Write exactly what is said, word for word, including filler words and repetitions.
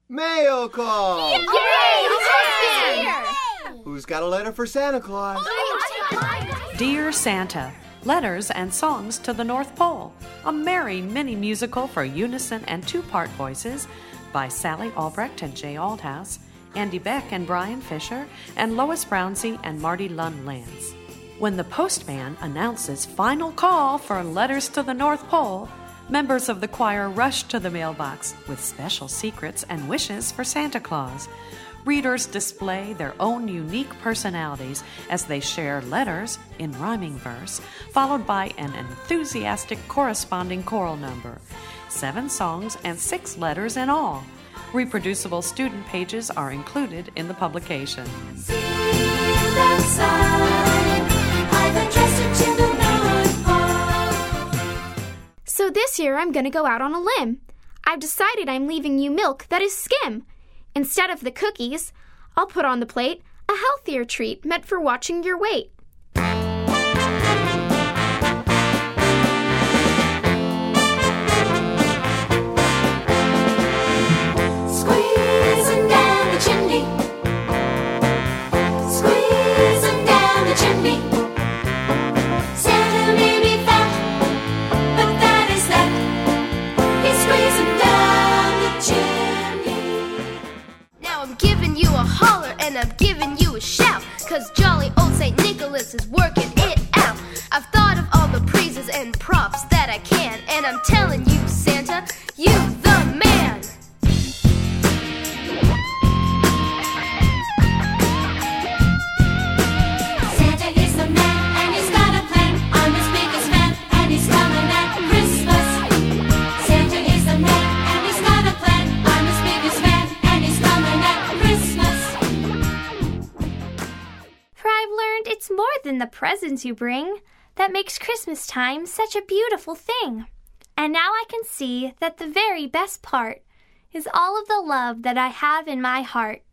Mail call! Yay! Yay! Yay! Who's got a letter for Santa Claus? Dear Santa, Letters and Songs to the North Pole, a merry mini musical for unison and two-part voices by Sally Albrecht and Jay Aldhouse, Andy Beck and Brian Fisher, and Lois Brownsey and Marty Lund Lance. When the postman announces final call for Letters to the North Pole, members of the choir rush to the mailbox with special secrets and wishes for Santa Claus. Readers display their own unique personalities as they share letters in rhyming verse, followed by an enthusiastic corresponding choral number. Seven songs and six letters in all. Reproducible student pages are included in the publication. See outside, I've adjusted to the North Pole. So this year I'm going to go out on a limb. I've decided I'm leaving you milk that is skim. Instead of the cookies, I'll put on the plate a healthier treat meant for watching your weight. Squeezing down the chimney, squeezing down the chimney. Santa may be fat, but that is that. He's squeezing down the chimney. Now I'm giving you a holler and I'm giving you a shout, 'cause jolly old Saint Nicholas is working it out. I've thought of all the praises and props that I can, and I'm telling you, Santa, you the man. Santa is the man, and he's got a plan. I'm his biggest fan, and he's coming at Christmas. Santa is the man, and he's got a plan. I'm his biggest fan, and he's coming at Christmas. For I've learned it's more than the presents you bring that makes Christmas time such a beautiful thing. And now I can see that the very best part is all of the love that I have in my heart.